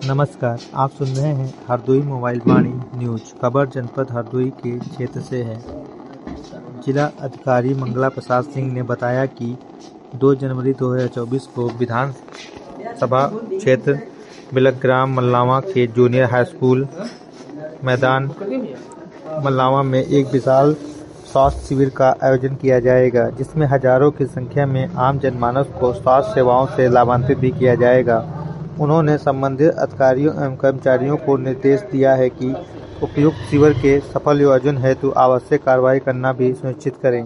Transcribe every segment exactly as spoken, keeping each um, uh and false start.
नमस्कार, आप सुन रहे हैं हरदोई मोबाइल वाणी न्यूज। खबर जनपद हरदोई के क्षेत्र से है। जिला अधिकारी मंगला प्रसाद सिंह ने बताया कि दो जनवरी दो हज़ार चौबीस को विधानसभा क्षेत्र बिलग्राम मल्लावा के जूनियर हाई स्कूल मैदान मल्लावा में एक विशाल स्वास्थ्य शिविर का आयोजन किया जाएगा, जिसमें हजारों की संख्या में आम जनमानस को स्वास्थ्य सेवाओं से लाभान्वित भी किया जाएगा। उन्होंने संबंधित अधिकारियों एवं कर्मचारियों को निर्देश दिया है कि उपयुक्त शिविर के सफल आयोजन हेतु आवश्यक कार्रवाई करना भी सुनिश्चित करें।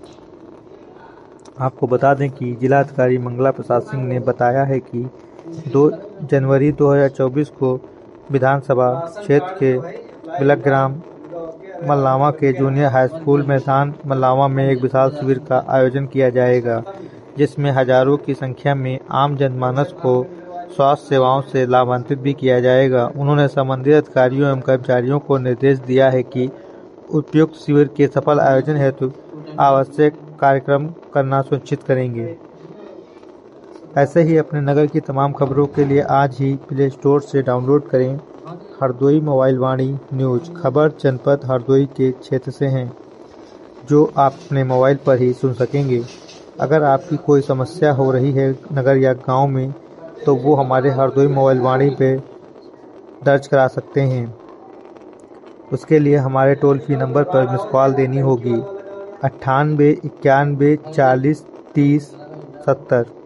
आपको बता दें कि जिला अधिकारी मंगला प्रसाद सिंह ने बताया है कि दो जनवरी दो हज़ार चौबीस को विधानसभा क्षेत्र के बिलग्राम मल्लावा के जूनियर हाई स्कूल मैदान मल्लावा में एक विशाल शिविर का आयोजन किया जाएगा, जिसमें हजारों की संख्या में आम जनमानस को स्वास्थ्य सेवाओं से लाभान्वित भी किया जाएगा। उन्होंने संबंधित अधिकारियों एवं कर्मचारियों को निर्देश दिया है कि उपयुक्त शिविर के सफल आयोजन हेतु आवश्यक कार्यक्रम करना सुनिश्चित करेंगे। ऐसे ही अपने नगर की तमाम खबरों के लिए आज ही प्ले स्टोर से डाउनलोड करें हरदोई मोबाइल वाणी न्यूज। खबर जनपद हरदोई के क्षेत्र से हैं, जो आप अपने मोबाइल पर ही सुन सकेंगे। अगर आपकी कोई समस्या हो रही है नगर या गांव में, तो वो हमारे हरदोई मोबाइल वाणी पे दर्ज करा सकते हैं। उसके लिए हमारे टोल फ्री नंबर पर मिस कॉल देनी होगी अट्ठानबे इक्यानवे चालीस तीस सत्तर।